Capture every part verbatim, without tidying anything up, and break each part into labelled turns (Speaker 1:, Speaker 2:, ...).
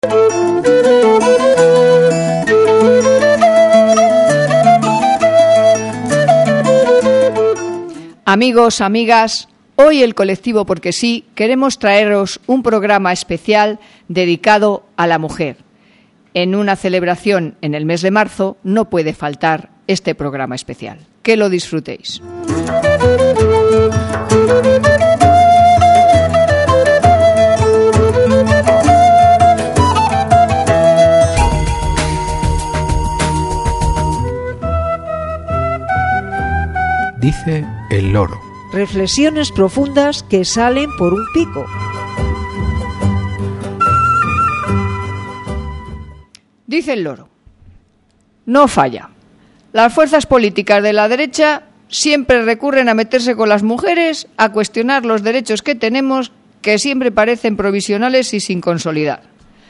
Speaker 1: Amigos, amigas, hoy el colectivo Porque Sí queremos traeros un programa especial dedicado a la mujer. En una celebración en el mes de marzo no puede faltar este programa especial. Que lo disfrutéis.
Speaker 2: Dice el loro.
Speaker 3: Reflexiones profundas que salen por un pico.
Speaker 1: Dice el loro. No falla. Las fuerzas políticas de la derecha siempre recurren a meterse con las mujeres, a cuestionar los derechos que tenemos, que siempre parecen provisionales y sin consolidar.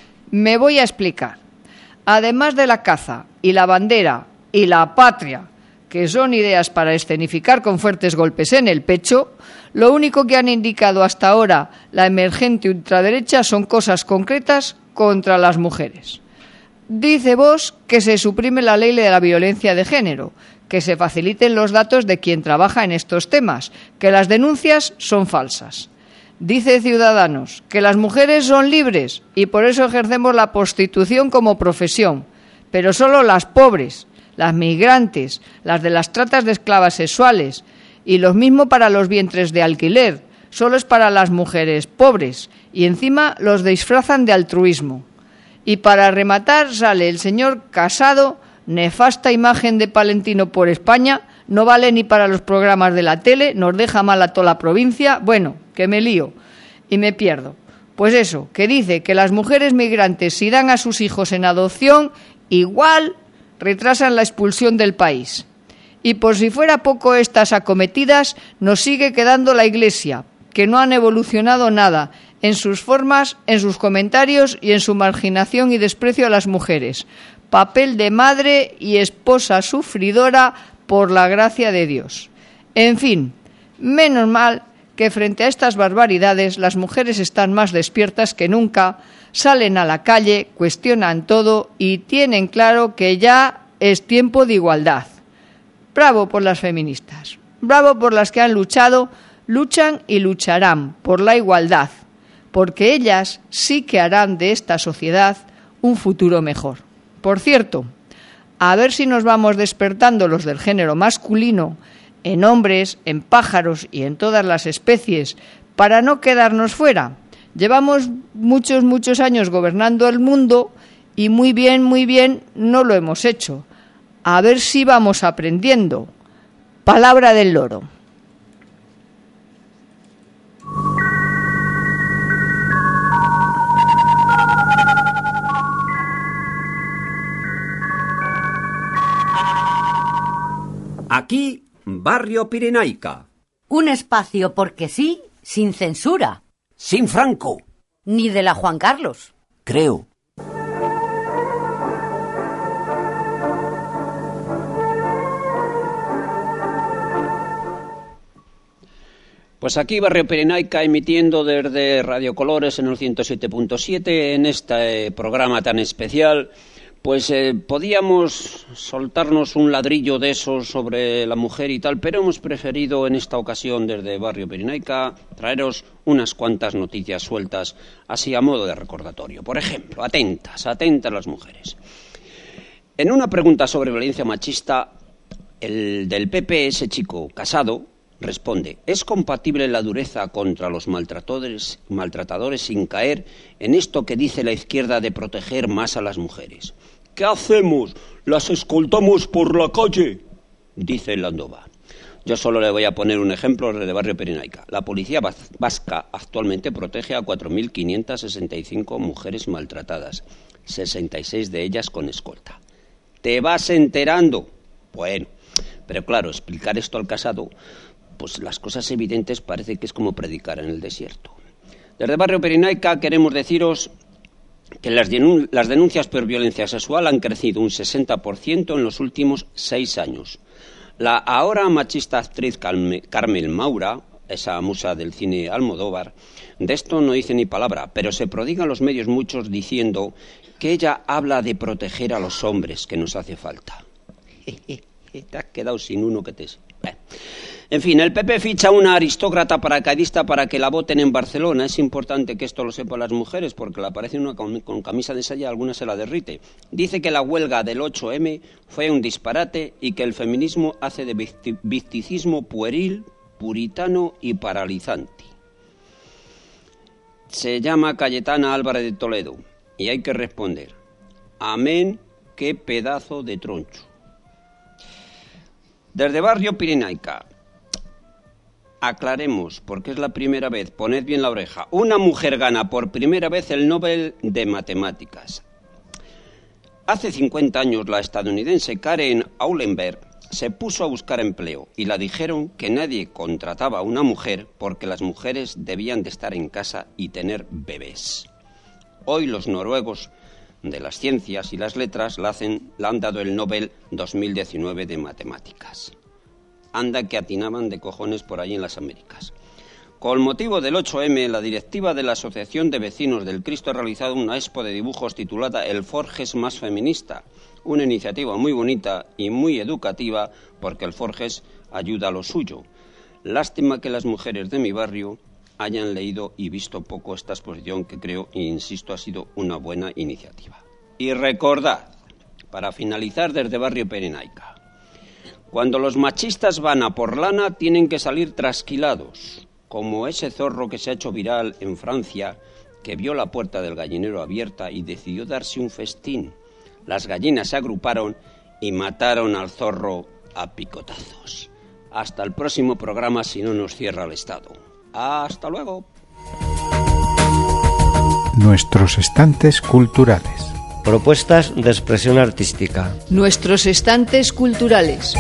Speaker 1: Me voy a explicar. Además de la caza y la bandera y la patria, que son ideas para escenificar con fuertes golpes en el pecho, lo único que han indicado hasta ahora la emergente ultraderecha son cosas concretas contra las mujeres. Dice Vox que se suprime la ley de la violencia de género, que se faciliten los datos de quien trabaja en estos temas, que las denuncias son falsas. Dice Ciudadanos que las mujeres son libres y por eso ejercemos la prostitución como profesión, pero solo las pobres, las migrantes, las de las tratas de esclavas sexuales, y lo mismo para los vientres de alquiler, solo es para las mujeres pobres, y encima los disfrazan de altruismo. Y para rematar sale el señor Casado, nefasta imagen de palentino por España, no vale ni para los programas de la tele, nos deja mal a toda la provincia, bueno, que me lío y me pierdo. Pues eso, que dice que las mujeres migrantes si dan a sus hijos en adopción, igual retrasan la expulsión del país. Y por si fuera poco estas acometidas, nos sigue quedando la Iglesia, que no han evolucionado nada en sus formas, en sus comentarios y en su marginación y desprecio a las mujeres. Papel de madre y esposa sufridora por la gracia de Dios. En fin, menos mal que frente a estas barbaridades las mujeres están más despiertas que nunca, salen a la calle, cuestionan todo y tienen claro que ya es tiempo de igualdad. Bravo por las feministas, bravo por las que han luchado, luchan y lucharán por la igualdad, porque ellas sí que harán de esta sociedad un futuro mejor. Por cierto, a ver si nos vamos despertando los del género masculino, en hombres, en pájaros y en todas las especies, para no quedarnos fuera. Llevamos muchos, muchos años gobernando el mundo y muy bien, muy bien no lo hemos hecho. A ver si vamos aprendiendo. Palabra del loro.
Speaker 4: Aquí, Barrio Pirenaica.
Speaker 5: Un espacio porque sí, sin censura.
Speaker 4: Sin Franco.
Speaker 5: Ni de la Juan Carlos.
Speaker 4: Creo. Pues aquí Barrio Pirenaica emitiendo desde Radio Colores en el ciento siete punto siete en este programa tan especial. Pues eh, podíamos soltarnos un ladrillo de esos sobre la mujer y tal, pero hemos preferido en esta ocasión desde Barrio Pirenaica traeros unas cuantas noticias sueltas así a modo de recordatorio. Por ejemplo, atentas, atentas las mujeres. En una pregunta sobre violencia machista, el del P P, ese chico Casado, responde: ¿es compatible la dureza contra los maltratadores, maltratadores sin caer en esto que dice la izquierda de proteger más a las mujeres? ¿Qué hacemos? ¿Las escoltamos por la calle?, dice Landova. Yo solo le voy a poner un ejemplo desde Barrio Pirenaica. La policía vasca actualmente protege a cuatro mil quinientas sesenta y cinco mujeres maltratadas, sesenta y seis de ellas con escolta. ¿Te vas enterando? Bueno, pero claro, explicar esto al Casado, pues las cosas evidentes parece que es como predicar en el desierto. Desde Barrio Pirenaica queremos deciros que las, denun- las denuncias por violencia sexual han crecido un sesenta por ciento en los últimos seis años. La ahora machista actriz Carme- Carmen Maura esa musa del cine Almodóvar, de esto no dice ni palabra, pero se prodigan los medios muchos diciendo que ella habla de proteger a los hombres, que nos hace falta. Te has quedado sin uno que te... Bueno. En fin, el P P ficha a una aristócrata paracaidista para que la voten en Barcelona. Es importante que esto lo sepan las mujeres, porque le aparece una con, con camisa de saya, alguna se la derrite. Dice que la huelga del ocho eme fue un disparate y que el feminismo hace de victicismo pueril, puritano y paralizante. Se llama Cayetana Álvarez de Toledo y hay que responder: amén, qué pedazo de troncho. Desde Barrio Pirenaica, aclaremos, porque es la primera vez, poned bien la oreja, una mujer gana por primera vez el Nobel de Matemáticas. Hace cincuenta años la estadounidense Karen Aulenberg se puso a buscar empleo y la dijeron que nadie contrataba a una mujer porque las mujeres debían de estar en casa y tener bebés. Hoy los noruegos de las ciencias y las letras la, hacen, la han dado el Nobel dos mil diecinueve de Matemáticas. Anda que atinaban de cojones por ahí en las Américas. Con motivo del ocho eme, la directiva de la Asociación de Vecinos del Cristo ha realizado una expo de dibujos titulada El Forges más feminista. Una iniciativa muy bonita y muy educativa porque el Forges ayuda a lo suyo. Lástima que las mujeres de mi barrio hayan leído y visto poco esta exposición que creo, e insisto, ha sido una buena iniciativa. Y recordad, para finalizar desde Barrio Pirenaica, cuando los machistas van a por lana tienen que salir trasquilados, como ese zorro que se ha hecho viral en Francia, que vio la puerta del gallinero abierta y decidió darse un festín. Las gallinas se agruparon y mataron al zorro a picotazos. Hasta el próximo programa si no nos cierra el Estado. ¡Hasta luego!
Speaker 2: Nuestros estantes culturales.
Speaker 6: Propuestas de expresión artística.
Speaker 1: Nuestros estantes culturales.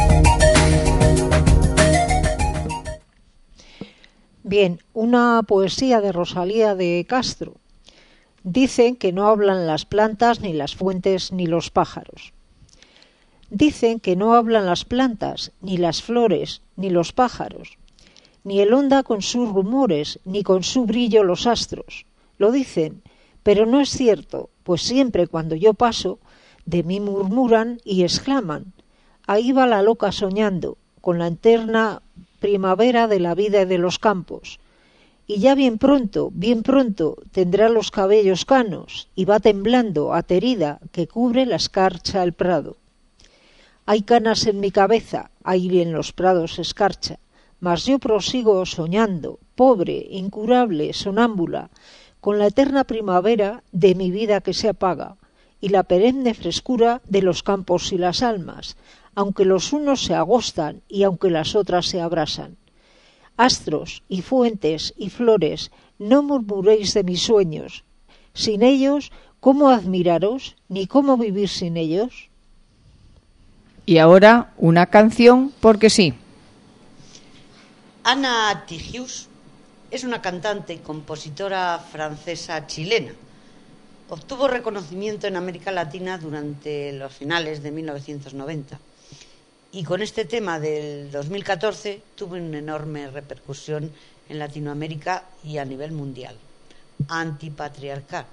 Speaker 3: Bien, una poesía de Rosalía de Castro. Dicen que no hablan las plantas, ni las fuentes, ni los pájaros. Dicen que no hablan las plantas, ni las flores, ni los pájaros, ni el onda con sus rumores, ni con su brillo los astros. Lo dicen, pero no es cierto, pues siempre cuando yo paso, de mí murmuran y exclaman: ahí va la loca soñando, con la eterna primavera de la vida y de los campos. Y ya bien pronto, bien pronto, tendrá los cabellos canos, y va temblando, aterida, que cubre la escarcha el prado. Hay canas en mi cabeza, ahí en los prados escarcha, mas yo prosigo soñando, pobre, incurable, sonámbula, con la eterna primavera de mi vida que se apaga, y la perenne frescura de los campos y las almas, aunque los unos se agostan y aunque las otras se abrasan. Astros y fuentes y flores, no murmuréis de mis sueños. Sin ellos, ¿cómo admiraros, ni cómo vivir sin ellos?
Speaker 1: Y ahora una canción porque sí.
Speaker 7: Anna Tijoux es una cantante y compositora francesa chilena. Obtuvo reconocimiento en América Latina durante los finales de mil novecientos noventa y con este tema del dos mil catorce tuvo una enorme repercusión en Latinoamérica y a nivel mundial. Antipatriarcal.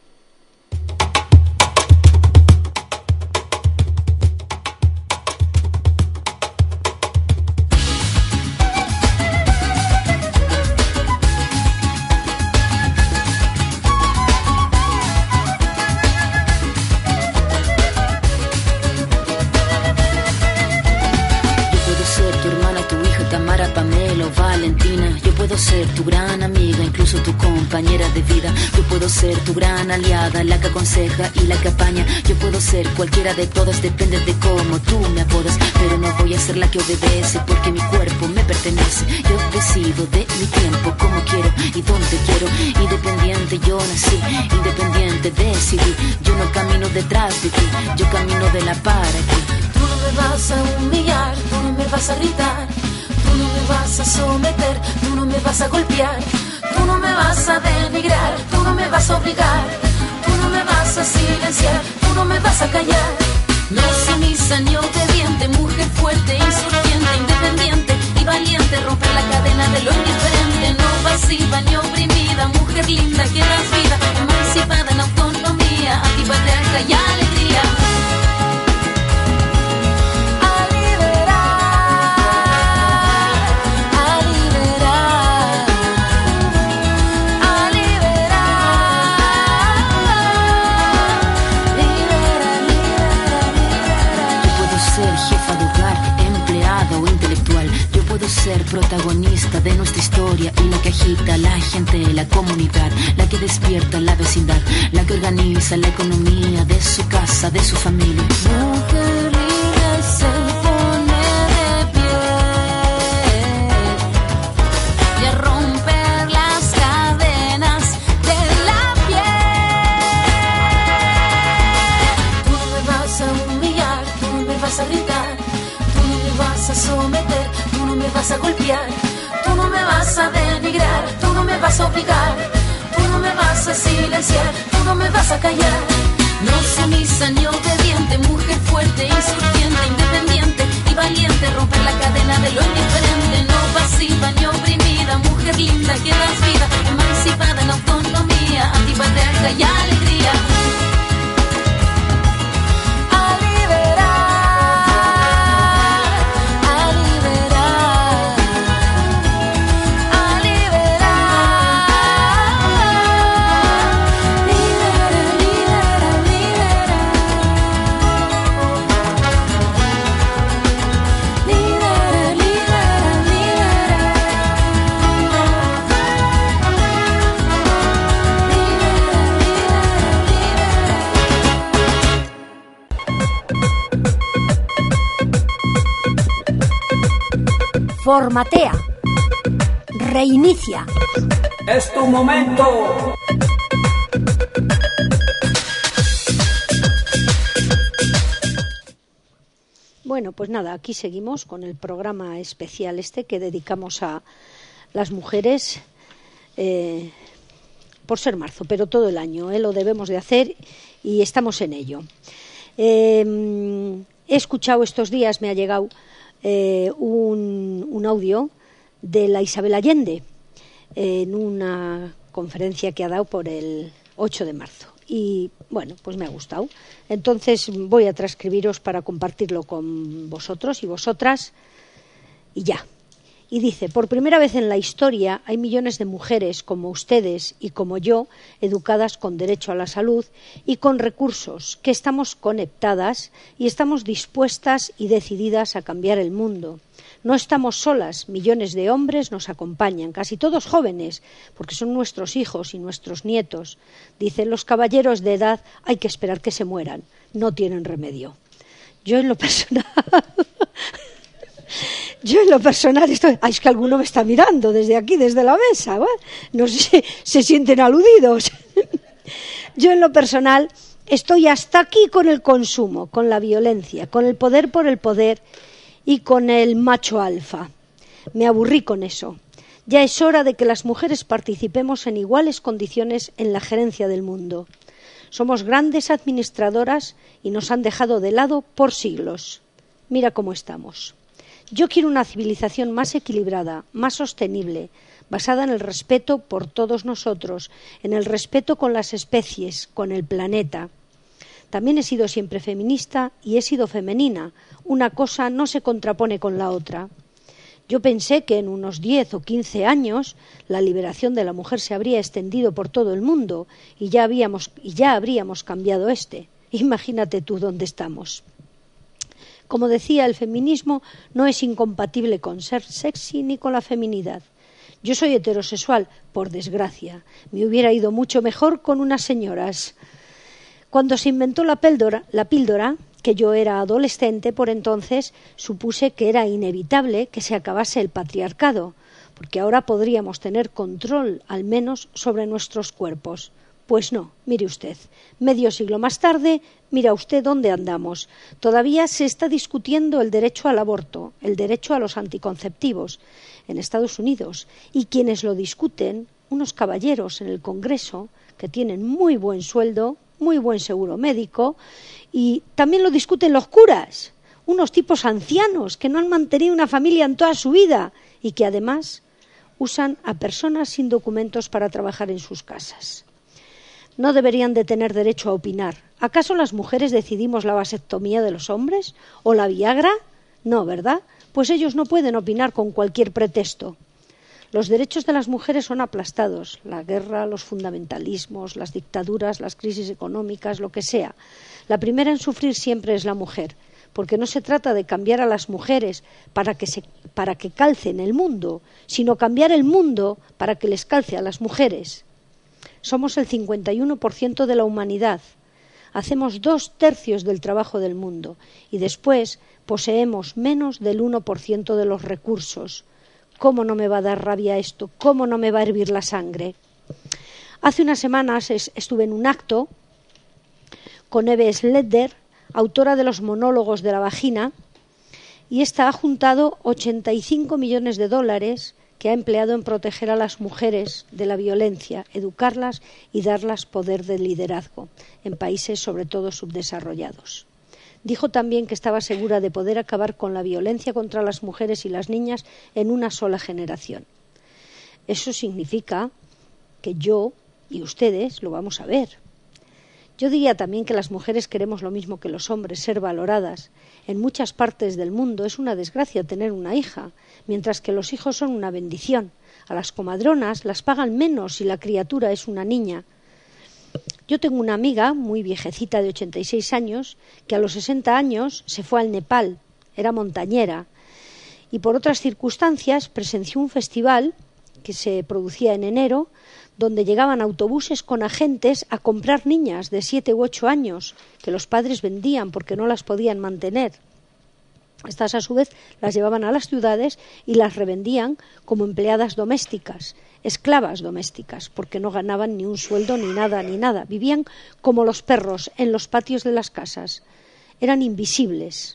Speaker 8: Yo puedo ser tu gran amiga, incluso tu compañera de vida. Yo puedo ser tu gran aliada, la que aconseja y la que apaña. Yo puedo ser cualquiera de todas, depende de cómo tú me apodas. Pero no voy a ser la que obedece, porque mi cuerpo me pertenece. Yo decido de mi tiempo, como quiero y donde quiero. Independiente yo nací, independiente decidí. Yo no camino detrás de ti, yo camino de la para ti. Tú no me vas a humillar, tú no me vas a gritar. Tú no me vas a someter, tú no me vas a golpear, tú no me vas a denigrar, tú no me vas a obligar, tú no me vas a silenciar, tú no me vas a callar. No sumisa ni obediente, mujer fuerte, insurgente, independiente y valiente, romper la cadena de lo indiferente. linda que das vida, emancipada en autonomía, antipatriarca y alegría. Ser protagonista de nuestra historia y la que agita a la gente, la comunidad, la que despierta la vecindad, la que organiza la economía de su casa, de su familia. Mujer libre se pone de pie y a romper las cadenas de la piel. Tú no me vas a humillar, tú no me vas a gritar, tú no me vas a someter, tú no me vas a golpear, tú no me vas a denigrar, tú no me vas a obligar, tú no me vas a silenciar, tú no me vas a callar. No sumisa ni obediente, mujer fuerte, insurgente, independiente y valiente, romper la cadena de lo indiferente, no pasiva ni oprimida, mujer linda que das vida, emancipada en autonomía, antipatriarca y alegría.
Speaker 9: Formatea. Reinicia.
Speaker 10: Es tu momento.
Speaker 3: Bueno, pues nada, aquí seguimos con el programa especial este que dedicamos a las mujeres eh, por ser marzo, pero todo el año, ¿eh? Lo debemos de hacer y estamos en ello. Eh, he escuchado estos días, me ha llegado Eh, un, un audio de la Isabel Allende eh, en una conferencia que ha dado por el ocho de marzo y bueno, pues me ha gustado, entonces voy a transcribiros para compartirlo con vosotros y vosotras y ya. Y dice: por primera vez en la historia hay millones de mujeres como ustedes y como yo, educadas con derecho a la salud y con recursos, que estamos conectadas y estamos dispuestas y decididas a cambiar el mundo. No estamos solas, millones de hombres nos acompañan, casi todos jóvenes, porque son nuestros hijos y nuestros nietos. Dicen los caballeros de edad, hay que esperar que se mueran, no tienen remedio. Yo en lo personal... Yo en lo personal estoy... Ay, es que alguno me está mirando desde aquí, desde la mesa. ¿eh? No sé si se sienten aludidos. Yo en lo personal estoy hasta aquí con el consumo, con la violencia, con el poder por el poder y con el macho alfa. Me aburrí con eso. Ya es hora de que las mujeres participemos en iguales condiciones en la gerencia del mundo. Somos grandes administradoras y nos han dejado de lado por siglos. Mira cómo estamos. Yo quiero una civilización más equilibrada, más sostenible, basada en el respeto por todos nosotros, en el respeto con las especies, con el planeta. También he sido siempre feminista y he sido femenina. Una cosa no se contrapone con la otra. Yo pensé que en unos diez o quince años la liberación de la mujer se habría extendido por todo el mundo y ya, habíamos, y ya habríamos cambiado este. Imagínate tú dónde estamos. Como decía, el feminismo no es incompatible con ser sexy ni con la feminidad. Yo soy heterosexual, por desgracia. Me hubiera ido mucho mejor con unas señoras. Cuando se inventó la píldora, la píldora, que yo era adolescente por entonces, supuse que era inevitable que se acabase el patriarcado, porque ahora podríamos tener control, al menos, sobre nuestros cuerpos. Pues no, mire usted, medio siglo más tarde, mira usted dónde andamos. Todavía se está discutiendo el derecho al aborto, el derecho a los anticonceptivos en Estados Unidos. Y quienes lo discuten, unos caballeros en el Congreso, que tienen muy buen sueldo, muy buen seguro médico, y también lo discuten los curas, unos tipos ancianos que no han mantenido una familia en toda su vida y que además
Speaker 9: usan a personas sin documentos para trabajar en sus casas. No deberían de tener derecho a opinar. ¿Acaso las mujeres decidimos la vasectomía de los hombres? ¿O la Viagra? No, ¿verdad? Pues ellos no pueden opinar con cualquier pretexto. Los derechos de las mujeres son aplastados. La guerra, los fundamentalismos, las dictaduras, las crisis económicas, lo que sea. La primera en sufrir siempre es la mujer, porque no se trata de cambiar a las mujeres para que, se, para que calcen el mundo, sino cambiar el mundo para que les calce a las mujeres. Somos el cincuenta y uno por ciento de la humanidad. Hacemos dos tercios del trabajo del mundo y después poseemos menos del uno por ciento de los recursos. ¿Cómo no me va a dar rabia esto? ¿Cómo no me va a hervir la sangre? Hace unas semanas estuve en un acto con Eve Sledder, autora de los monólogos de la vagina, y esta ha juntado ochenta y cinco millones de dólares que ha empleado en proteger a las mujeres de la violencia, educarlas y darlas poder de liderazgo en países sobre todo subdesarrollados. Dijo también que estaba segura de poder acabar con la violencia contra las mujeres y las niñas en una sola generación. Eso significa que yo y ustedes lo vamos a ver. Yo diría también que las mujeres queremos lo mismo que los hombres, ser valoradas. En muchas partes del mundo es una desgracia tener una hija, mientras que los hijos son una bendición. A las comadronas las pagan menos si la criatura es una niña. Yo tengo una amiga muy viejecita de ochenta y seis años que a los sesenta años se fue al Nepal, era montañera, y por otras circunstancias presenció un festival que se producía en enero, donde llegaban autobuses con agentes a comprar niñas de siete u ocho años que los padres vendían porque no las podían mantener. Estas a su vez las llevaban a las ciudades y las revendían como empleadas domésticas, esclavas domésticas, porque no ganaban ni un sueldo ni nada, ni nada. Vivían como los perros en los patios de las casas. Eran invisibles.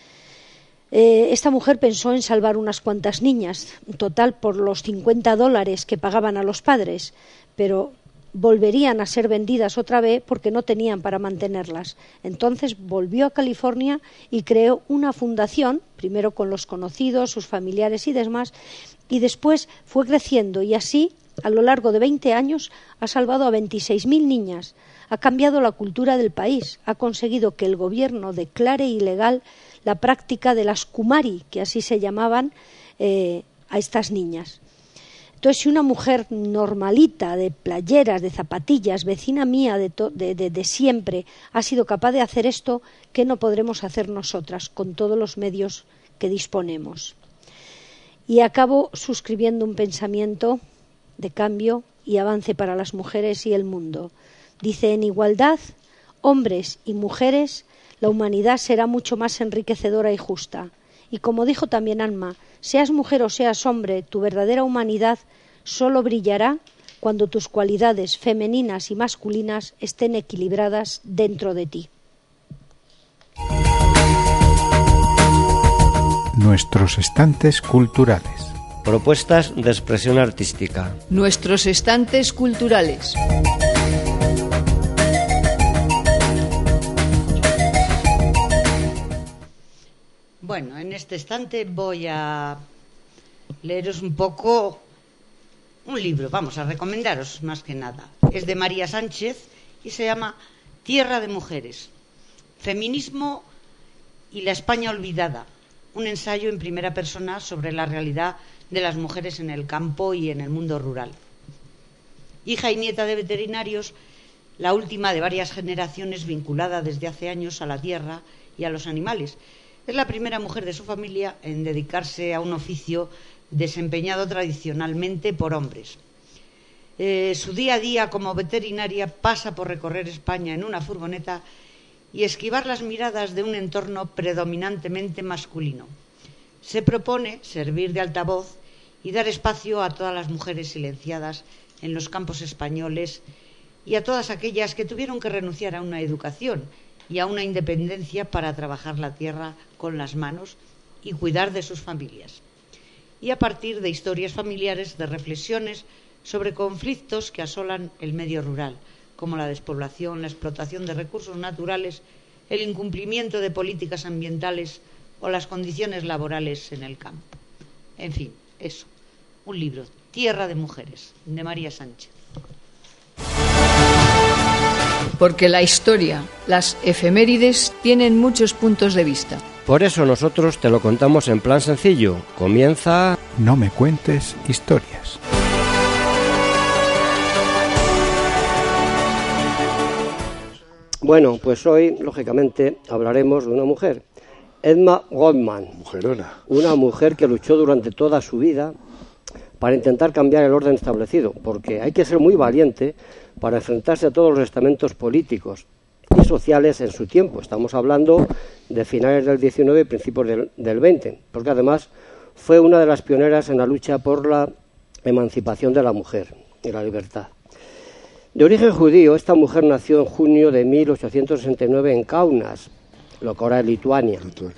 Speaker 9: Eh, esta mujer pensó en salvar unas cuantas niñas, en total por los cincuenta dólares que pagaban a los padres, pero volverían a ser vendidas otra vez porque no tenían para mantenerlas. Entonces volvió a California y creó una fundación, primero con los conocidos, sus familiares y demás, y después fue creciendo y así, a lo largo de veinte años, ha salvado a veintiséis mil niñas, ha cambiado la cultura del país, ha conseguido que el gobierno declare ilegal la práctica de las kumari, que así se llamaban eh, a estas niñas. Entonces, si una mujer normalita, de playeras, de zapatillas, vecina mía de, to, de, de, de siempre, ha sido capaz de hacer esto, ¿qué no podremos hacer nosotras con todos los medios que disponemos? Y acabo suscribiendo un pensamiento de cambio y avance para las mujeres y el mundo. Dice, en igualdad, hombres y mujeres, la humanidad será mucho más enriquecedora y justa. Y como dijo también Alma, seas mujer o seas hombre, tu verdadera humanidad solo brillará cuando tus cualidades femeninas y masculinas estén equilibradas dentro de ti.
Speaker 2: Nuestros estantes culturales.
Speaker 6: Propuestas de expresión artística.
Speaker 1: Nuestros estantes culturales.
Speaker 7: Bueno, en este estante voy a leeros un poco un libro, vamos a recomendaros más que nada. Es de María Sánchez y se llama Tierra de Mujeres, Feminismo y la España olvidada, un ensayo en primera persona sobre la realidad de las mujeres en el campo y en el mundo rural. Hija y nieta de veterinarios, la última de varias generaciones vinculada desde hace años a la tierra y a los animales, es la primera mujer de su familia en dedicarse a un oficio desempeñado tradicionalmente por hombres. Eh, su día a día como veterinaria pasa por recorrer España en una furgoneta y esquivar las miradas de un entorno predominantemente masculino. Se propone servir de altavoz y dar espacio a todas las mujeres silenciadas en los campos españoles y a todas aquellas que tuvieron que renunciar a una educación y a una independencia para trabajar la tierra con las manos y cuidar de sus familias. Y a partir de historias familiares, de reflexiones sobre conflictos que asolan el medio rural, como la despoblación, la explotación de recursos naturales, el incumplimiento de políticas ambientales o las condiciones laborales en el campo. En fin, eso, un libro Tierra de Mujeres, de María Sánchez.
Speaker 1: Porque la historia, las efemérides, tienen muchos puntos de vista.
Speaker 6: Por eso nosotros te lo contamos en plan sencillo. Comienza...
Speaker 2: No me cuentes historias.
Speaker 11: Bueno, pues hoy, lógicamente, hablaremos de una mujer, Emma Goldman.
Speaker 12: Mujerona.
Speaker 11: Una mujer que luchó durante toda su vida para intentar cambiar el orden establecido, porque hay que ser muy valiente para enfrentarse a todos los estamentos políticos y sociales en su tiempo. Estamos hablando de finales del diecinueve y principios del, del veinte, porque además fue una de las pioneras en la lucha por la emancipación de la mujer y la libertad. De origen judío, esta mujer nació en junio de mil ochocientos sesenta y nueve en Kaunas, lo que ahora es Lituania. Lituania.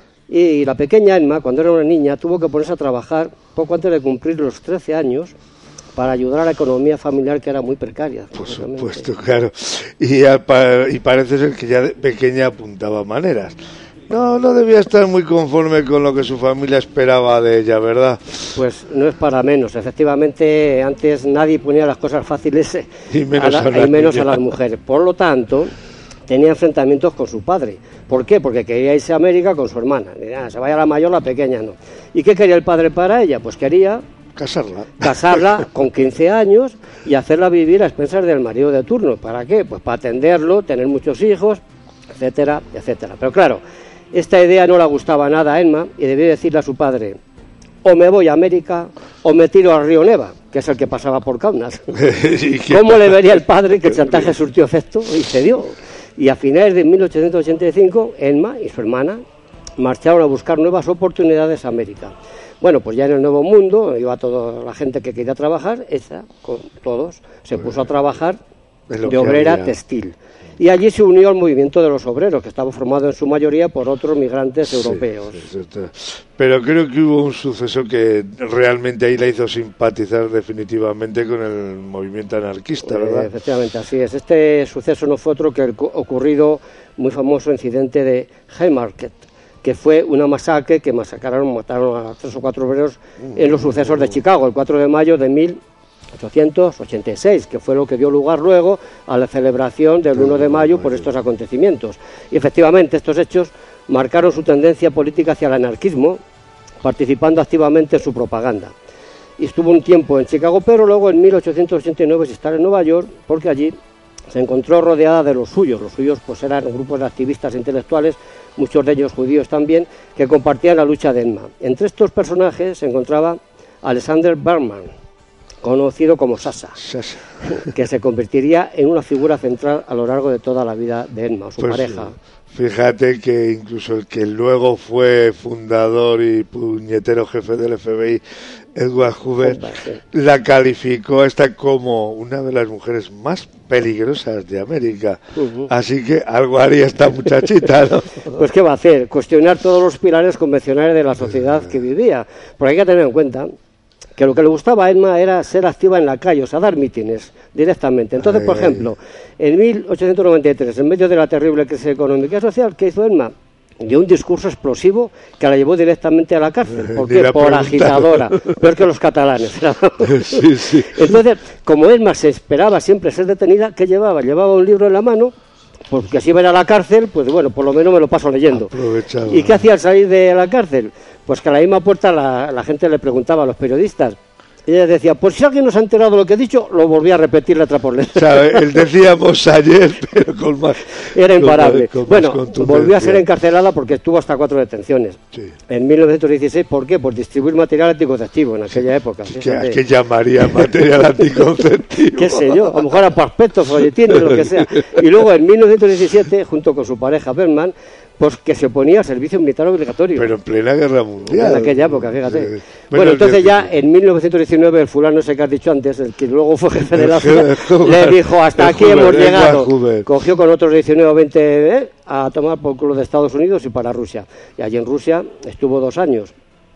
Speaker 11: Y la pequeña Emma, cuando era una niña, tuvo que ponerse a trabajar poco antes de cumplir los trece años para ayudar a la economía familiar, que era muy precaria.
Speaker 12: Por supuesto, claro. Y, y parece ser que ya de pequeña apuntaba maneras. No, no debía estar muy conforme con lo que su familia esperaba de ella, ¿verdad?
Speaker 11: Pues no es para menos. Efectivamente, antes nadie ponía las cosas fáciles
Speaker 12: y menos,
Speaker 11: a, la,
Speaker 12: a,
Speaker 11: y menos a las mujeres. Por lo tanto, tenía enfrentamientos con su padre. ¿Por qué? Porque quería irse a América con su hermana. Ah, se vaya la mayor, la pequeña no. ¿Y qué quería el padre para ella? Pues quería...
Speaker 12: Casarla.
Speaker 11: Casarla con quince años y hacerla vivir a expensas del marido de turno. ¿Para qué? Pues para atenderlo, tener muchos hijos, etcétera, etcétera. Pero claro, esta idea no le gustaba nada a Emma y debió decirle a su padre: o me voy a América o me tiro al río Neva, que es el que pasaba por Kaunas. ¿Cómo le vería el padre que el chantaje surtió efecto y cedió? Y a finales de mil ochocientos ochenta y cinco, Emma y su hermana marcharon a buscar nuevas oportunidades a América. Bueno, pues ya en el Nuevo Mundo iba toda la gente que quería trabajar, esa, con todos, se puso a trabajar de obrera había. textil. Y allí se unió al movimiento de los obreros, que estaba formado en su mayoría por otros migrantes sí, europeos.
Speaker 12: Sí, sí, pero creo que hubo un suceso que realmente ahí la hizo simpatizar definitivamente con el movimiento anarquista, ¿verdad?
Speaker 11: Eh, efectivamente, así es. Este suceso no fue otro que el ocurrido muy famoso incidente de Haymarket, que fue una masacre que masacraron, mataron a tres o cuatro obreros en los sucesos de Chicago, el cuatro de mayo de mil ochocientos ochenta y seis, que fue lo que dio lugar luego a la celebración del uno de mayo por estos acontecimientos. Y efectivamente estos hechos marcaron su tendencia política hacia el anarquismo, participando activamente en su propaganda. Y estuvo un tiempo en Chicago, pero luego en mil ochocientos ochenta y nueve se instaló en Nueva York, porque allí se encontró rodeada de los suyos. Los suyos pues eran grupos de activistas intelectuales, muchos de ellos judíos también, que compartían la lucha de Emma. Entre estos personajes se encontraba Alexander Berman, conocido como Sasha, Sasha, que se convertiría en una figura central a lo largo de toda la vida de Emma, su pues, pareja.
Speaker 12: Fíjate que incluso el que luego fue fundador y puñetero jefe del F B I, Edward Hoover, sí. la calificó esta como una de las mujeres más peligrosas de América. Uh-huh. Así que algo haría esta muchachita, ¿no?
Speaker 11: Pues ¿qué va a hacer? Cuestionar todos los pilares convencionales de la sociedad que vivía. Porque hay que tener en cuenta que lo que le gustaba a Emma era ser activa en la calle, o sea, dar mítines directamente. Entonces, por ejemplo, en mil ochocientos noventa y tres, en medio de la terrible crisis económica y social, ¿qué hizo Emma? Dio un discurso explosivo que la llevó directamente a la cárcel. ¿Por qué? Por agitadora, peor que los catalanes.
Speaker 12: sí, sí.
Speaker 11: Entonces, como Emma se esperaba siempre ser detenida, ¿qué llevaba? Llevaba un libro en la mano, porque si iba a ir a la cárcel, pues bueno, por lo menos me lo paso leyendo.
Speaker 12: Aprovechaba.
Speaker 11: ¿Y qué hacía al salir de la cárcel? Pues que a la misma puerta la, la gente le preguntaba a los periodistas. Y ella decía, pues si alguien nos ha enterado de lo que he dicho, lo volví a repetir letra por letra.
Speaker 12: O sea, él decíamos ayer, pero con más...
Speaker 11: Era imparable. Con más, con bueno, más volvió a ser encarcelada porque estuvo hasta cuatro detenciones. Sí. En mil novecientos dieciséis, ¿por qué? Por distribuir material anticonceptivo en aquella época.
Speaker 12: ¿Qué, ¿Qué llamaría material anticonceptivo?
Speaker 11: ¿Qué sé yo? A lo mejor a parpetos, folletines, lo que sea. Y luego en mil novecientos diecisiete, junto con su pareja Berman, pues que se oponía al servicio militar obligatorio.
Speaker 12: Pero en plena guerra mundial.
Speaker 11: En aquella época, fíjate. Sí. Bueno, bueno, entonces ya en mil novecientos diecinueve el fulano ese que has dicho antes, el que luego fue jefe de la C I A, le dijo, hasta aquí Hoover, hemos llegado. Cogió con otros diecinueve o veinte eh, a tomar por culo de Estados Unidos y para Rusia. Y allí en Rusia estuvo dos años.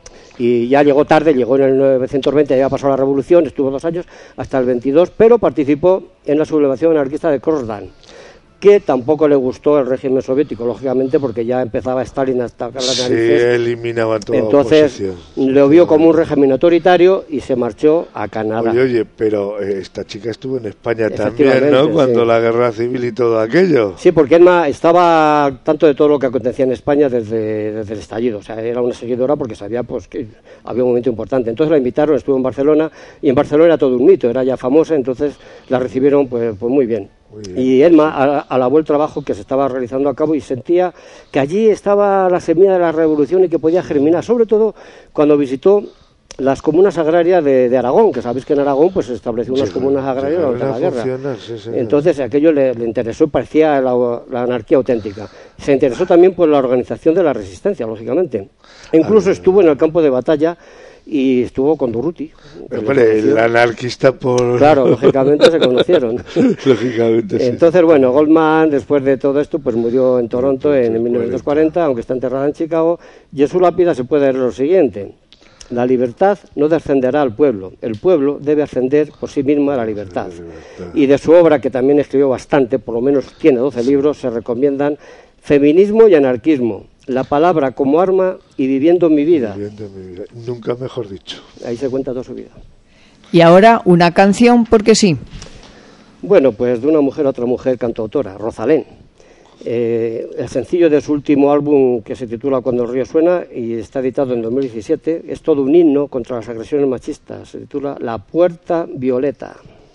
Speaker 11: Y ya llegó tarde, llegó en el mil novecientos veinte, ya pasó la revolución, estuvo dos años, hasta el veintidós, pero participó en la sublevación anarquista de Krosdan. que tampoco le gustó el régimen soviético, lógicamente, porque ya empezaba Stalin a atacar las
Speaker 12: sí,
Speaker 11: narices.
Speaker 12: eliminaba toda
Speaker 11: Entonces,
Speaker 12: oposición.
Speaker 11: lo vio como un régimen autoritario y se marchó a Canadá.
Speaker 12: Oye, oye, pero eh, esta chica estuvo en España también, ¿no? Cuando
Speaker 11: sí.
Speaker 12: la guerra civil y todo aquello.
Speaker 11: Sí, porque Emma estaba al tanto de todo lo que acontecía en España desde, desde el estallido. O sea, era una seguidora porque sabía pues que había un momento importante. Entonces la invitaron, estuvo en Barcelona, y en Barcelona era todo un mito, era ya famosa, entonces la recibieron pues, pues muy bien. Y Emma alabó el trabajo que se estaba realizando a cabo y sentía que allí estaba la semilla de la revolución y que podía germinar, sobre todo cuando visitó las comunas agrarias de, de Aragón, que sabéis que en Aragón pues se estableció unas sí, comunas agrarias durante la guerra. Sí, Entonces aquello le, le interesó y parecía la, la anarquía auténtica. Se interesó también por la organización de la resistencia, lógicamente. E incluso ah, estuvo en el campo de batalla y estuvo con Durruti.
Speaker 12: Hombre, el anarquista por...
Speaker 11: Claro, lógicamente se conocieron.
Speaker 12: Lógicamente, sí.
Speaker 11: Entonces, bueno, Goldman, después de todo esto, pues murió en Toronto en mil novecientos cuarenta, aunque está enterrada en Chicago, y en su lápida se puede leer lo siguiente: la libertad no descenderá al pueblo, el pueblo debe ascender por sí mismo a la libertad. La libertad. Y de su obra, que también escribió bastante, por lo menos tiene doce libros, se recomiendan Feminismo y Anarquismo, La palabra como arma y Viviendo mi vida.
Speaker 12: Viviendo mi vida. Nunca mejor dicho.
Speaker 11: Ahí se cuenta toda su vida.
Speaker 1: Y ahora una canción, porque sí.
Speaker 11: Bueno, pues de una mujer a otra mujer cantautora, Rosalén. Eh, el sencillo de su último álbum, que se titula Cuando el río suena y está editado en dos mil diecisiete, es todo un himno contra las agresiones machistas. Se titula La puerta violeta.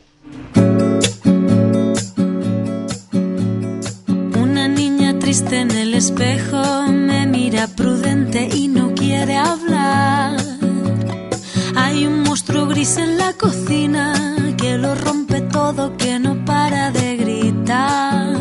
Speaker 13: Una niña triste en el espejo me mira prudente y no quiere hablar. Hay un monstruo gris en la cocina que lo rompe todo, que no para de gritar.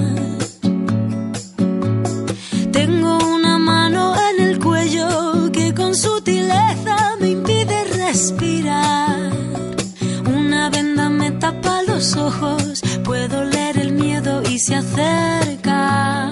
Speaker 13: Tengo una mano en el cuello que con sutileza me impide respirar. Una venda me tapa los ojos, puedo leer el miedo y se acerca.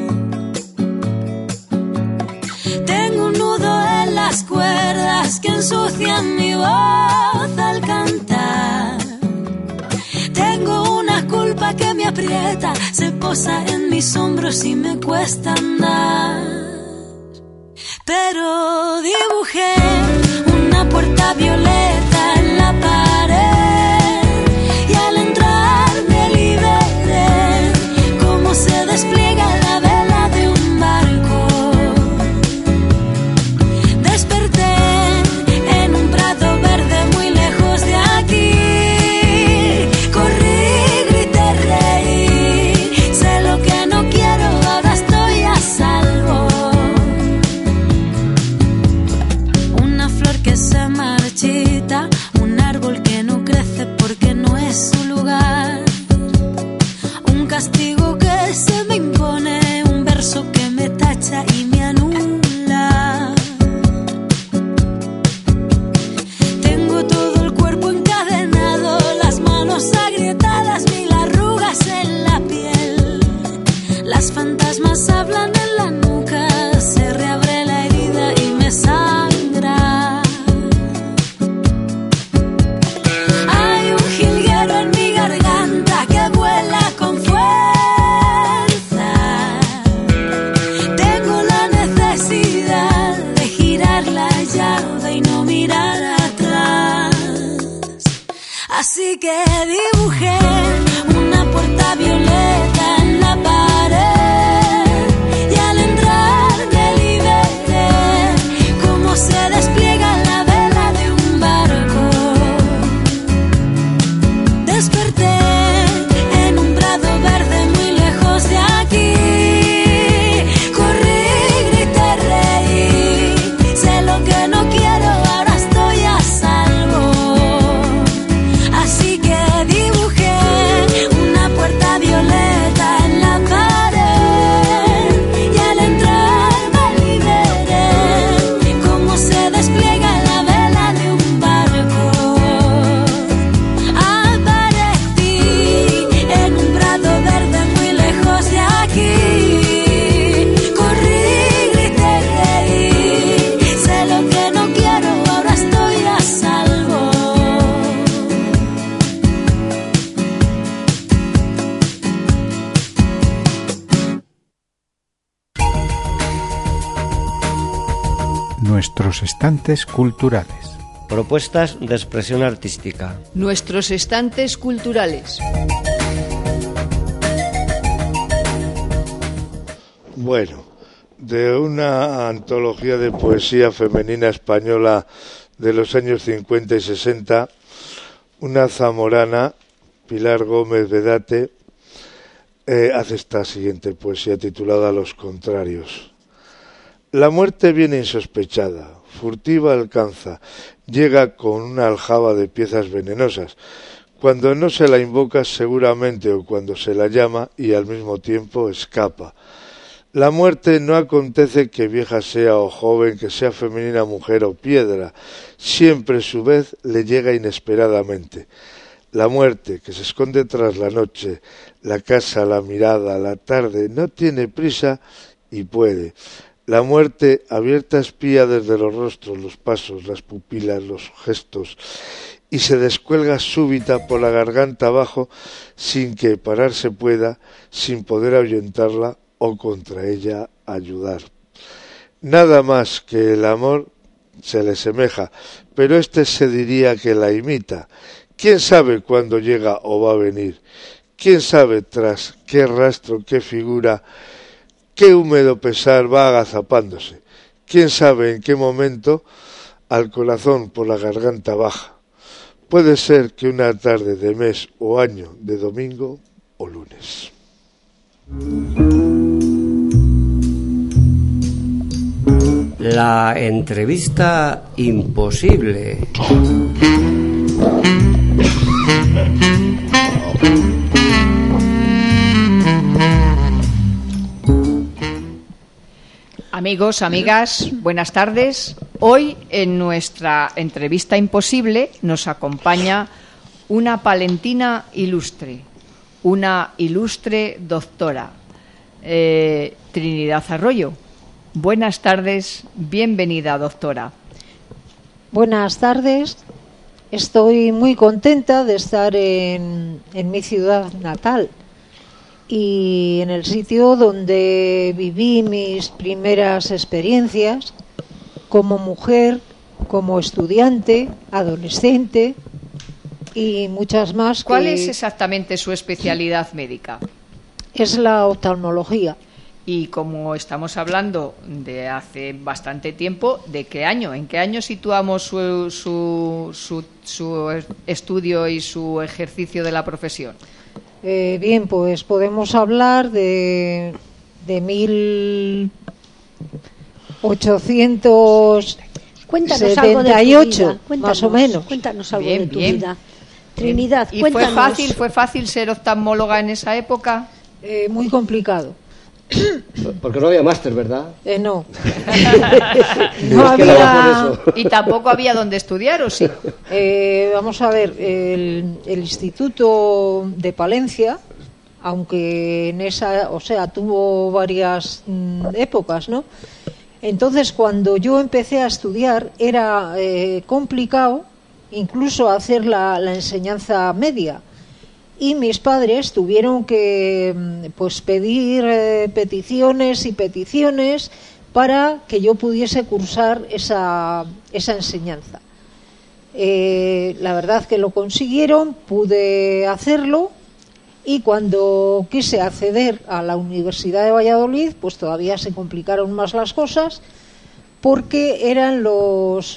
Speaker 13: Tengo un nudo en las cuerdas que ensucian mi voz al cantar. Tengo una culpa que me aprieta, se posa en mis hombros y me cuesta andar. Pero dibujé una puerta violeta en la pared y al entrar me liberé, como se despliega la vela de un barco. Desperté en un prado verde muy lejos de aquí. Corrí, grité, reí, sé lo que no quiero, ahora estoy a salvo. Una flor que se marchita, un árbol que no crece porque no es su lugar. Un castigo que se me impone, un verso que me tacha y me anula. Tengo todo el cuerpo encadenado, las manos agrietadas, mil arrugas en la piel. Las fantasmas hablan en la nuca, se reabre la herida y me sangra. Hay un jilguero en mi garganta que vuela con fuerza. Tengo la necesidad de girar la llave y no mirar atrás. Así que dibujé una puerta violeta en la pared y al entrar me liberé, como se despliega la vela de un barco. Desperté en un prado verde muy lejos de aquí. Corrí, grité, reí, sé lo que no quiero, ahora estoy a salvo. Así que dibujé
Speaker 2: Nuestros estantes culturales.
Speaker 6: Propuestas de expresión artística.
Speaker 1: Nuestros estantes culturales.
Speaker 12: Bueno, de una antología de poesía femenina española de los años cincuenta y sesenta, una zamorana, Pilar Gómez Vedate, eh, hace esta siguiente poesía titulada Los contrarios. La muerte viene insospechada, furtiva alcanza, llega con una aljaba de piezas venenosas. Cuando no se la invoca seguramente o cuando se la llama y al mismo tiempo escapa. La muerte no acontece que vieja sea o joven, que sea femenina, mujer o piedra. Siempre su vez le llega inesperadamente. La muerte, que se esconde tras la noche, la casa, la mirada, la tarde, no tiene prisa y puede. La muerte abierta espía desde los rostros, los pasos, las pupilas, los gestos, y se descuelga súbita por la garganta abajo sin que pararse pueda, sin poder ahuyentarla o contra ella ayudar. Nada más que el amor se le semeja, pero éste se diría que la imita. ¿Quién sabe cuándo llega o va a venir? ¿Quién sabe tras qué rastro, qué figura, qué húmedo pesar va agazapándose? ¿Quién sabe en qué momento al corazón por la garganta baja? Puede ser que una tarde de mes o año, de domingo o lunes.
Speaker 6: La entrevista imposible.
Speaker 1: Amigos, amigas, buenas tardes. Hoy en nuestra entrevista imposible nos acompaña una palentina ilustre, una ilustre doctora, eh, Trinidad Arroyo. Buenas tardes, bienvenida, doctora.
Speaker 3: Buenas tardes. Estoy muy contenta de estar en, en mi ciudad natal y en el sitio donde viví mis primeras experiencias como mujer, como estudiante, adolescente y muchas más.
Speaker 1: ¿Cuál
Speaker 3: que
Speaker 1: es exactamente su especialidad médica?
Speaker 3: Es la oftalmología.
Speaker 1: Y como estamos hablando de hace bastante tiempo, ¿de qué año? ¿En qué año situamos su, su, su, su estudio y su ejercicio de la profesión?
Speaker 3: Eh, bien, pues podemos hablar de, de mil ochocientos setenta y ocho, más o menos.
Speaker 9: Cuéntanos algo
Speaker 1: bien,
Speaker 9: de tu
Speaker 1: bien.
Speaker 9: vida. Trinidad,
Speaker 1: ¿Y
Speaker 9: cuéntanos.
Speaker 1: fue fácil, fue fácil ser oftalmóloga en esa época?
Speaker 3: Eh, muy complicado.
Speaker 11: Porque no había máster, ¿verdad?
Speaker 3: Eh, no.
Speaker 11: No había...
Speaker 1: ¿Y tampoco había donde estudiar o sí?
Speaker 3: Eh, vamos a ver, el, el Instituto de Palencia, aunque en esa, o sea, tuvo varias mm, épocas, ¿no? Entonces, cuando yo empecé a estudiar, era eh, complicado incluso hacer la, la enseñanza media. Y mis padres tuvieron que pues pedir eh, peticiones y peticiones para que yo pudiese cursar esa, esa enseñanza. Eh, la verdad que lo consiguieron, pude hacerlo y cuando quise acceder a la Universidad de Valladolid, pues todavía se complicaron más las cosas porque eran los...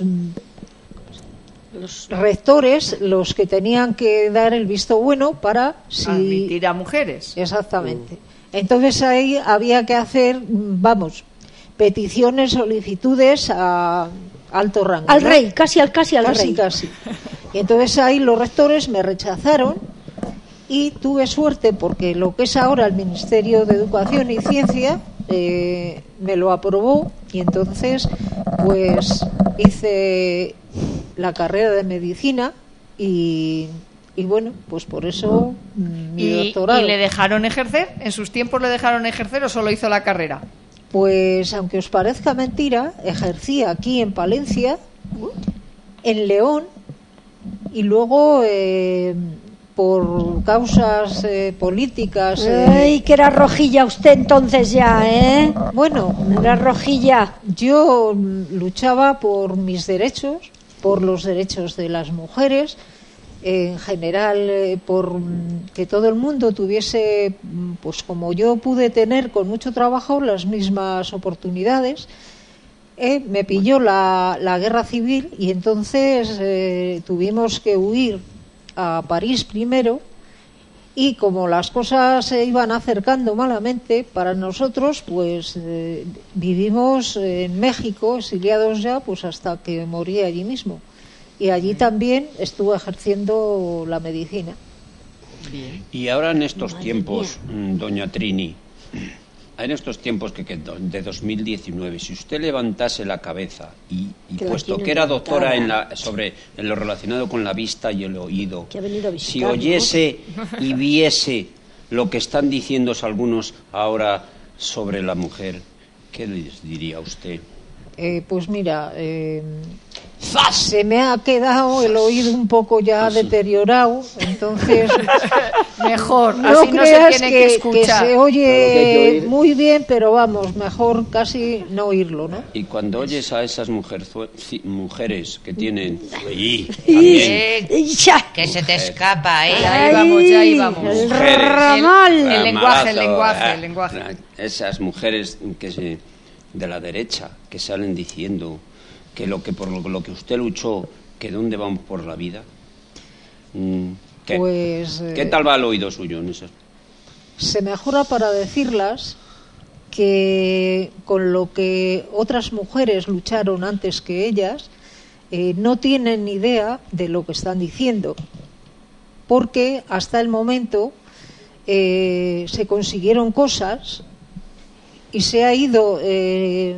Speaker 3: los rectores los que tenían que dar el visto bueno para si...
Speaker 1: admitir a mujeres.
Speaker 3: Exactamente. Entonces ahí había que hacer, vamos, peticiones, solicitudes a alto rango.
Speaker 9: Al
Speaker 3: ¿no?
Speaker 9: rey, casi al casi al
Speaker 3: casi,
Speaker 9: rey.
Speaker 3: Casi. Y entonces ahí los rectores me rechazaron y tuve suerte porque lo que es ahora el Ministerio de Educación y Ciencia eh, me lo aprobó y entonces pues hice la carrera de medicina y, y bueno, pues por eso mi
Speaker 1: ¿Y,
Speaker 3: doctorado.
Speaker 1: ¿Y le dejaron ejercer? ¿En sus tiempos le dejaron ejercer o solo hizo la carrera?
Speaker 3: Pues aunque os parezca mentira, ejercí aquí en Palencia, en León y luego eh, por causas eh, políticas. Eh.
Speaker 9: Ay, que era rojilla usted entonces ya, ¿eh?
Speaker 3: Bueno,
Speaker 9: era rojilla.
Speaker 3: Yo luchaba por mis derechos, por los derechos de las mujeres, en general eh, por que todo el mundo tuviese, pues como yo pude tener con mucho trabajo, las mismas oportunidades. Eh, me pilló la, la guerra civil y entonces eh, tuvimos que huir a París primero, y como las cosas se iban acercando malamente para nosotros, pues eh, vivimos en México, exiliados ya, pues hasta que morí allí mismo. Y allí también estuve ejerciendo la medicina.
Speaker 4: Bien. Y ahora en estos tiempos, doña Trini, en estos tiempos que, que de dos mil diecinueve, si usted levantase la cabeza y, y que puesto que era doctora en, la, sobre, en lo relacionado con la vista y el oído,
Speaker 9: que ha venido a visitar,
Speaker 4: si oyese ¿no? y viese lo que están diciendo algunos ahora sobre la mujer, ¿qué les diría usted?
Speaker 3: Eh, pues mira, eh, se me ha quedado el oído un poco ya deteriorado, entonces
Speaker 1: mejor,
Speaker 3: no
Speaker 1: así no
Speaker 3: creas
Speaker 1: se tiene
Speaker 3: que,
Speaker 1: que escuchar.
Speaker 3: que se oye que muy bien, pero vamos, mejor casi no oírlo, ¿no?
Speaker 4: Y cuando oyes a esas mujer, mujeres que tienen
Speaker 7: ahí, que se te escapa, ¿eh?
Speaker 1: Ya íbamos, ya íbamos.
Speaker 9: El ramal.
Speaker 1: El, el lenguaje, el lenguaje, el lenguaje.
Speaker 4: Esas mujeres que se, de la derecha que salen diciendo que lo que por lo, lo que usted luchó, que dónde vamos por la vida. ¿Qué,
Speaker 3: pues,
Speaker 4: ¿qué
Speaker 3: eh,
Speaker 4: tal va el oído suyo en eso?
Speaker 3: Se mejora para decirlas que con lo que otras mujeres lucharon antes que ellas, eh, no tienen ni idea de lo que están diciendo, porque hasta el momento eh, se consiguieron cosas y se ha ido eh,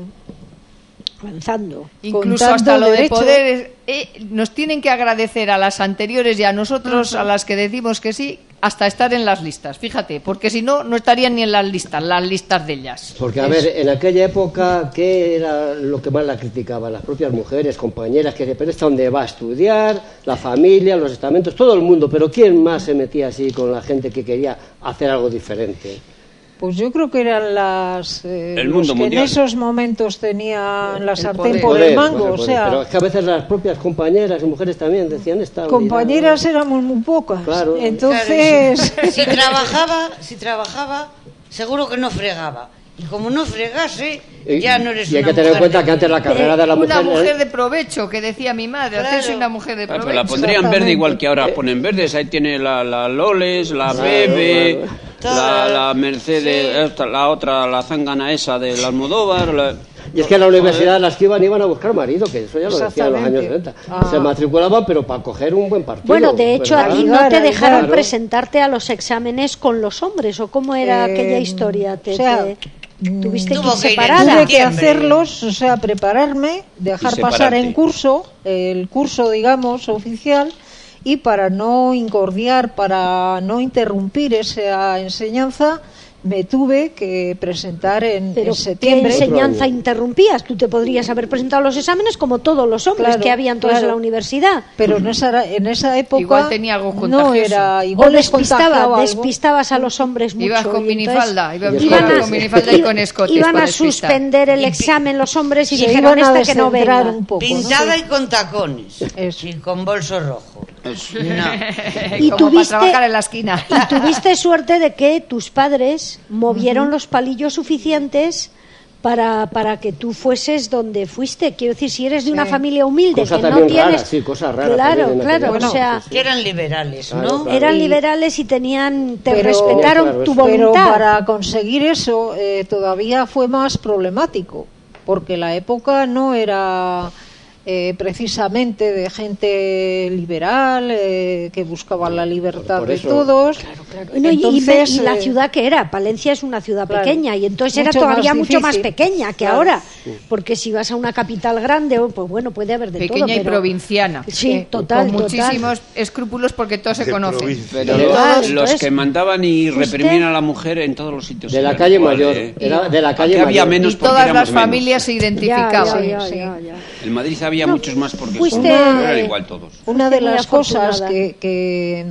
Speaker 9: avanzando,
Speaker 1: incluso hasta lo de poder. Eh, nos tienen que agradecer a las anteriores y a nosotros, uh-huh. a las que decimos que sí, hasta estar en las listas, fíjate, porque si no, no estarían ni en las listas, las listas de ellas.
Speaker 11: Porque, a es... ver, en aquella época, ¿qué era lo que más la criticaban? Las propias mujeres, compañeras, que pero esta donde va a estudiar, la familia, los estamentos, todo el mundo, pero ¿quién más se metía así con la gente que quería hacer algo diferente?
Speaker 3: Pues yo creo que eran las eh,
Speaker 4: el
Speaker 3: los
Speaker 4: mundo
Speaker 3: que
Speaker 4: mundial.
Speaker 3: En esos momentos tenían la sartén
Speaker 11: poder,
Speaker 3: por el mango,
Speaker 11: poder,
Speaker 3: o sea.
Speaker 11: Pero es que a veces las propias compañeras y mujeres también decían esta.
Speaker 3: Compañeras unidad, éramos muy pocas.
Speaker 11: Claro.
Speaker 3: Entonces,
Speaker 7: claro, si, si trabajaba, si trabajaba, seguro que no fregaba. Y como no fregase, ya no eres
Speaker 11: y hay
Speaker 7: una
Speaker 11: que tener en cuenta
Speaker 7: de...
Speaker 11: que antes la carrera de la
Speaker 1: una
Speaker 11: mujer...
Speaker 1: Una mujer de provecho, que decía mi madre,
Speaker 7: claro.
Speaker 1: antes soy una mujer de provecho.
Speaker 4: Ah, pero la pondrían verde igual que ahora ponen verdes, ahí tiene la, la Loles, la claro, Bebe, claro. La, la Mercedes, sí. esta, la otra, la zángana esa del Almodóvar... La...
Speaker 11: Y es que en la universidad las que iban iban a buscar marido, que eso ya lo decían en los años setenta. Ah. Se matriculaban, pero para coger un buen partido.
Speaker 9: Bueno, de hecho,
Speaker 11: ¿verdad?
Speaker 9: a ti no te dejaron
Speaker 11: claro.
Speaker 9: presentarte a los exámenes con los hombres, ¿o cómo era eh, aquella historia? ¿Te,
Speaker 3: o sea,
Speaker 9: te, tuviste
Speaker 3: tuvo
Speaker 9: que ir
Speaker 3: que
Speaker 9: separada?
Speaker 3: Tuve que hacerlos, o sea, prepararme, dejar pasar en curso, el curso, digamos, oficial, y para no incordiar, para no interrumpir esa enseñanza, me tuve que presentar en,
Speaker 9: Pero
Speaker 3: en septiembre.
Speaker 9: ¿qué enseñanza interrumpías? Tú te podrías haber presentado los exámenes como todos los hombres
Speaker 3: claro,
Speaker 9: que habían todos claro. en la universidad.
Speaker 3: Pero en esa, en esa época
Speaker 1: igual tenía algo contagioso.
Speaker 3: No era igual.
Speaker 9: O despistaba, despistabas a los hombres mucho.
Speaker 1: Ibas con minifalda,
Speaker 9: iban,
Speaker 1: iban a, con minifalda y con escotes.
Speaker 9: Iban a suspender el examen los hombres y, y dijeron esta que no venga.
Speaker 3: Un poco,
Speaker 7: pintada
Speaker 3: ¿no?
Speaker 7: y con tacones. Eso. Y con bolso rojo.
Speaker 1: Eso.
Speaker 7: No.
Speaker 1: y como tuviste, para trabajar en la esquina.
Speaker 9: Y tuviste suerte de que tus padres movieron uh-huh. los palillos suficientes para, para que tú fueses donde fuiste. Quiero decir, si eres de una sí. familia humilde
Speaker 11: cosa
Speaker 9: que no tienes...
Speaker 11: Raras, sí, cosas raras.
Speaker 9: Claro, claro,
Speaker 3: bueno,
Speaker 9: o sea...
Speaker 7: Que eran liberales, ¿no?
Speaker 9: Claro, claro. Eran y, liberales y tenían... Te
Speaker 3: pero,
Speaker 9: respetaron
Speaker 11: claro,
Speaker 9: tu
Speaker 11: eso.
Speaker 9: voluntad.
Speaker 3: Pero para conseguir eso eh, todavía fue más problemático, porque la época no era... Eh, precisamente de gente liberal eh, que buscaba la libertad de todos.
Speaker 9: Claro, claro. No, entonces, y, y la ciudad que era, Palencia es una ciudad claro, pequeña y entonces era todavía más mucho más pequeña que claro. ahora, porque si vas a una capital grande, pues bueno, puede haber de
Speaker 1: pequeña
Speaker 9: todo.
Speaker 1: Pequeña y
Speaker 9: pero...
Speaker 1: provinciana.
Speaker 9: Sí,
Speaker 1: eh,
Speaker 9: total,
Speaker 1: con
Speaker 9: total.
Speaker 1: muchísimos escrúpulos porque todos se
Speaker 12: de
Speaker 1: conocen.
Speaker 12: Provincia.
Speaker 4: Pero
Speaker 9: claro,
Speaker 4: los, los que mandaban y reprimían a la mujer en todos los sitios.
Speaker 11: De la calle mayor.
Speaker 4: Eh.
Speaker 11: Era de la calle
Speaker 4: mayor. Había menos
Speaker 1: y todas las
Speaker 4: menos.
Speaker 1: familias se identificaban.
Speaker 9: Ya, ya,
Speaker 1: sí.
Speaker 9: ya, ya.
Speaker 4: En Madrid había
Speaker 9: no,
Speaker 4: muchos más porque
Speaker 9: fuiste,
Speaker 4: no eran igual todos.
Speaker 3: Una de las cosas que, que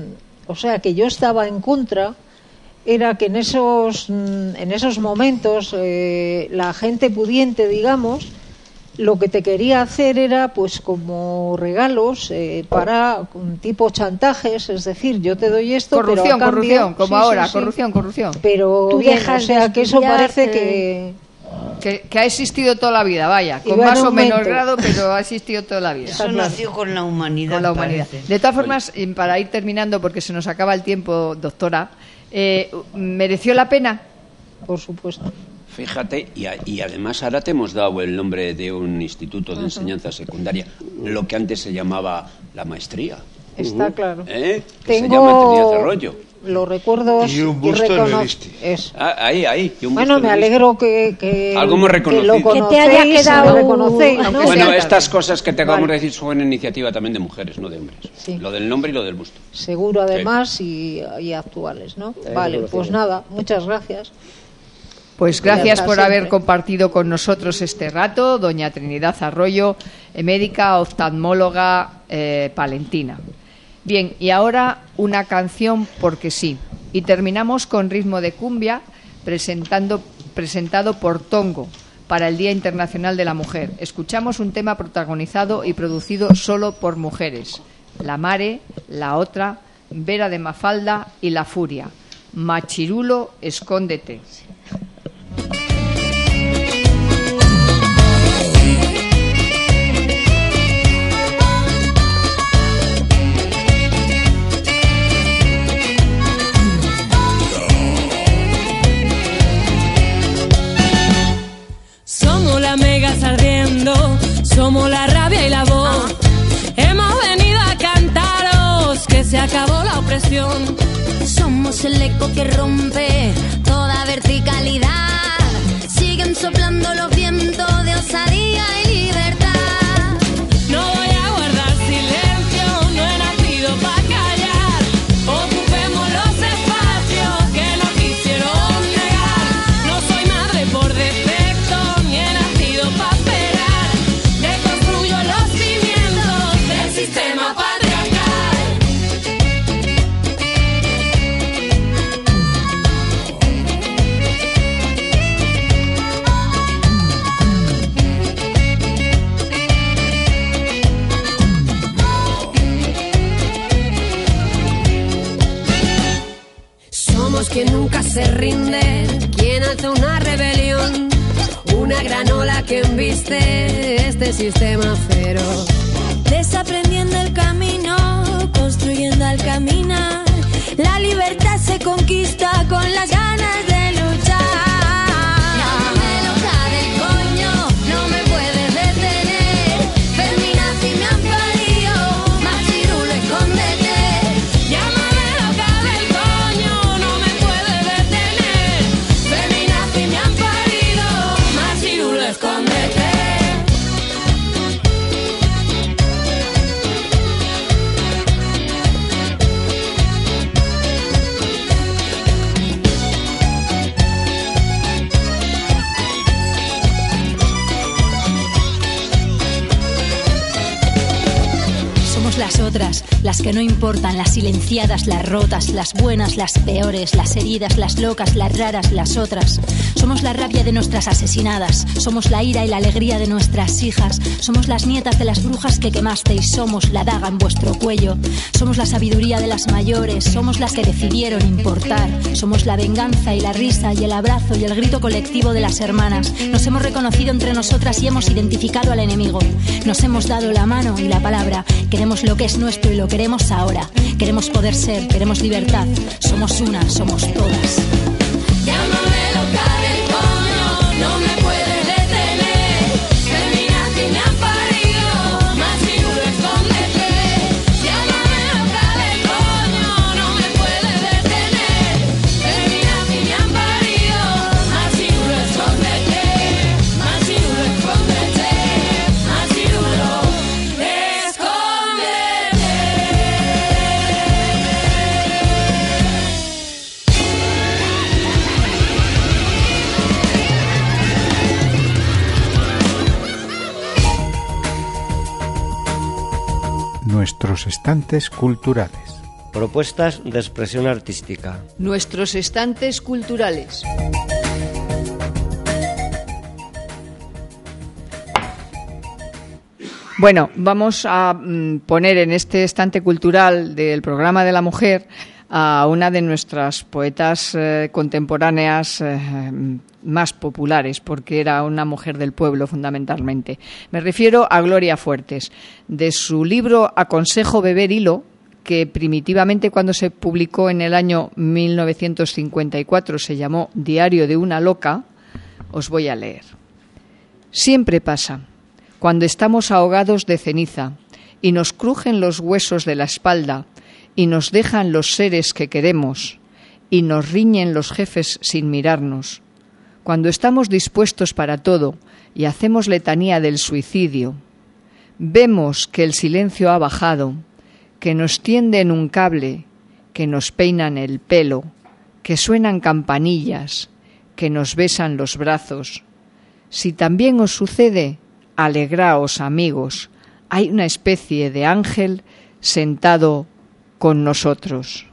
Speaker 3: o sea que yo estaba en contra, era que en esos, en esos momentos eh, la gente pudiente, digamos, lo que te quería hacer era pues como regalos eh, para tipo chantajes, es decir, yo te doy esto,
Speaker 1: corrupción,
Speaker 3: pero a cambio,
Speaker 1: corrupción, como
Speaker 3: sí,
Speaker 1: ahora,
Speaker 3: sí, sí.
Speaker 1: corrupción, corrupción.
Speaker 3: Pero
Speaker 9: Tú
Speaker 3: bien,
Speaker 9: dejas
Speaker 3: o sea
Speaker 9: de
Speaker 3: que eso
Speaker 9: estudiar,
Speaker 3: parece
Speaker 9: eh,
Speaker 3: que,
Speaker 1: que que ha existido toda la vida, vaya,
Speaker 3: Y
Speaker 1: con
Speaker 3: va en
Speaker 1: más o menos
Speaker 3: aumento.
Speaker 1: grado, pero ha existido toda la vida.
Speaker 7: Eso nació con la humanidad.
Speaker 1: Con la humanidad.
Speaker 7: parece.
Speaker 1: De todas formas, eh, para ir terminando, porque se nos acaba el tiempo, doctora, eh, ¿mereció la pena?
Speaker 3: por supuesto.
Speaker 4: Fíjate, y, a- y además ahora te hemos dado el nombre de un instituto de enseñanza secundaria, lo que antes se llamaba la maestría.
Speaker 3: Está claro.
Speaker 4: ¿Eh? Que se llama Trinidad
Speaker 3: Tengo
Speaker 4: Arroyo.
Speaker 3: los recuerdos
Speaker 12: Y un busto en el
Speaker 3: recono-
Speaker 12: Isti.
Speaker 3: eso.
Speaker 4: Ah, ahí, ahí. y un
Speaker 3: Bueno,
Speaker 4: busto
Speaker 3: me
Speaker 4: en el
Speaker 3: alegro que, que,
Speaker 4: Algo hemos
Speaker 3: que
Speaker 4: reconocido.
Speaker 3: lo
Speaker 4: Que
Speaker 9: te haya
Speaker 3: conocéis,
Speaker 9: quedado-
Speaker 3: lo reconocéis, ¿no?
Speaker 1: Aunque
Speaker 4: Bueno,
Speaker 1: sea
Speaker 4: estas cosas que te acabamos
Speaker 3: Vale.
Speaker 4: de decir son iniciativa también de mujeres, no de hombres.
Speaker 3: Sí.
Speaker 4: Lo del nombre y lo del busto.
Speaker 3: Seguro además y, y actuales, ¿no?
Speaker 11: Eh,
Speaker 3: Vale,
Speaker 11: reconocido.
Speaker 3: pues nada, muchas gracias.
Speaker 1: Pues
Speaker 3: Ya
Speaker 1: gracias
Speaker 3: está,
Speaker 1: por
Speaker 3: siempre.
Speaker 1: haber compartido con nosotros este rato, doña Trinidad Arroyo, eh, médica oftalmóloga eh, palentina. Bien, y ahora una canción porque sí. Y terminamos con ritmo de cumbia presentando, presentado por Tongo para el Día Internacional de la Mujer. Escuchamos un tema protagonizado y producido solo por mujeres. La Mare, La Otra, Vera de Mafalda y La Furia. Machirulo, escóndete.
Speaker 14: Somos las megas ardiendo, somos la rabia y la voz. Hemos venido a cantaros que se acabó la opresión.
Speaker 8: Somos el eco que rompe toda verticalidad. Siguen soplando los vientos de osadía y libertad.
Speaker 14: No voy a guardar silencio, no he nacido para callar. Ocupemos los espacios que nos quisieron negar. No soy madre por defecto, ni he nacido para esperar. Deconstruyo los cimientos del sistema patriarcal. Somos quien nunca se rinde, quien alza una rebelión, una gran ola que embiste este sistema feroz.
Speaker 13: Desaprendiendo el camino, construyendo al caminar. La libertad se conquista con las ganas de luchar.
Speaker 8: Llámame loca del coño, no me puedes detener. Feminazi me han parido, machirulo, escóndete.
Speaker 14: Llámame loca del coño, no me puedes detener. Feminazi me han parido, machirulo, escóndete.
Speaker 15: Somos las otras, las que no importan, las silenciadas, las rotas, las buenas, las peores, las heridas, las locas, las raras, las otras. Somos la rabia de nuestras asesinadas, somos la ira y la alegría de nuestras hijas, somos las nietas de las brujas que quemasteis, somos la daga en vuestro cuello, somos la sabiduría de las mayores, somos las que decidieron importar, somos la venganza y la risa y el abrazo y el grito colectivo de las hermanas. Nos hemos reconocido entre nosotras y hemos identificado al enemigo. Nos hemos dado la mano y la palabra. Queremos lo que es nuestro y lo queremos ahora. Queremos poder ser, queremos libertad. Somos una, somos todas.
Speaker 14: Llámame loca del coño, no me puedes detener. Feminazi me han parido, machirulo, escóndete. Llámame loca del coño, no me puedes detener. Feminazi me han parido, machirulo, escóndete. Machirulo, escóndete. Machirulo, escóndete.
Speaker 2: Nuestros estantes culturales.
Speaker 6: propuestas de expresión artística.
Speaker 1: Nuestros estantes culturales. Bueno, vamos a mm, poner en este estante cultural del programa de la mujer a una de nuestras poetas eh, contemporáneas eh, más populares, porque era una mujer del pueblo fundamentalmente. Me refiero a Gloria Fuertes. De su libro Aconsejo beber hilo, que primitivamente cuando se publicó en el año mil novecientos cincuenta y cuatro se llamó Diario de una loca, os voy a leer. Siempre pasa, cuando estamos ahogados de ceniza y nos crujen los huesos de la espalda y nos dejan los seres que queremos y nos riñen los jefes sin mirarnos, cuando estamos dispuestos para todo y hacemos letanía del suicidio, vemos que el silencio ha bajado, que nos tienden un cable, que nos peinan el pelo, que suenan campanillas, que nos besan los brazos. Si también os sucede, alegraos, amigos, hay una especie de ángel sentado con nosotros.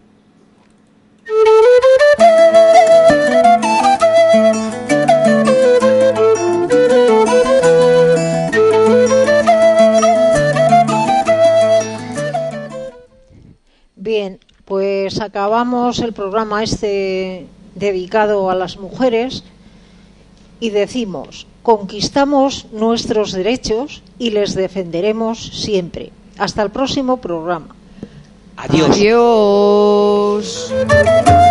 Speaker 3: Bien, pues acabamos el programa este dedicado a las mujeres y decimos, conquistamos nuestros derechos y les defenderemos siempre. Hasta el próximo programa.
Speaker 4: Adiós.
Speaker 1: Adiós.